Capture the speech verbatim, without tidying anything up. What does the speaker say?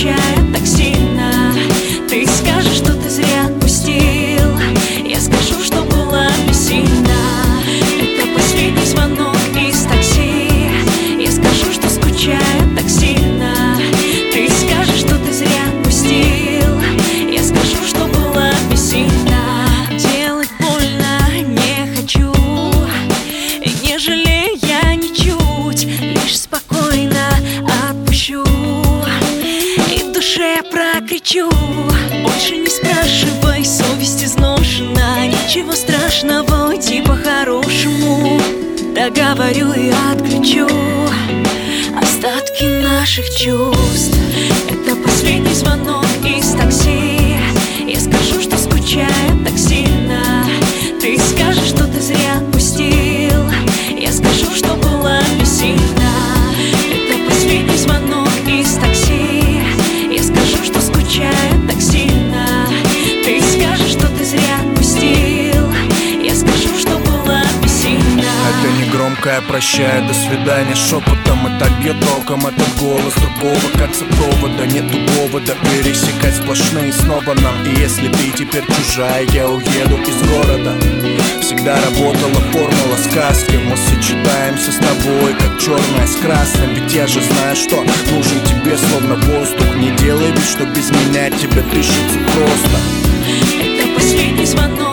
скучаю так сильно. Ты скажешь, что ты зря отпустил. Я скажу, что была бессильна. Это последний звонок из такси. Я скажу, что скучаю так сильно. Ты скажешь, что ты зря отпустил. Я скажу, что была бессильна. Делать больно не хочу, и не жалею я ничуть. Лишь спокойно отпущу, и в душе я прокричу: больше не спрашивай, совесть изношена. Ничего страшного, уйти по-хорошему. Договорю и отключу остатки наших чувств. Это последний звонок из такси. Я скажу, что скучаю так сильно. Ты скажешь, что ты зря отпустил. Я скажу, что была бессильна. Это последний звонок из такси. Я скажу, что скучаю так сильно. Ты скажешь, что ты зря отпустил. Я скажу, что была бессильна. Это не громкое прощай, до свидания шепотом. И так бьет током этот голос другого конца провода. Нету повода пересекать сплошные снова нам. И если ты теперь чужая, я уеду из города. Всегда работала формула сказки. Мы сочетаемся с тобой, как черное с красным. Ведь я же знаю, что нужен тебе словно воздух. Не делай вид, что без меня тебе дышится просто. Это последний звонок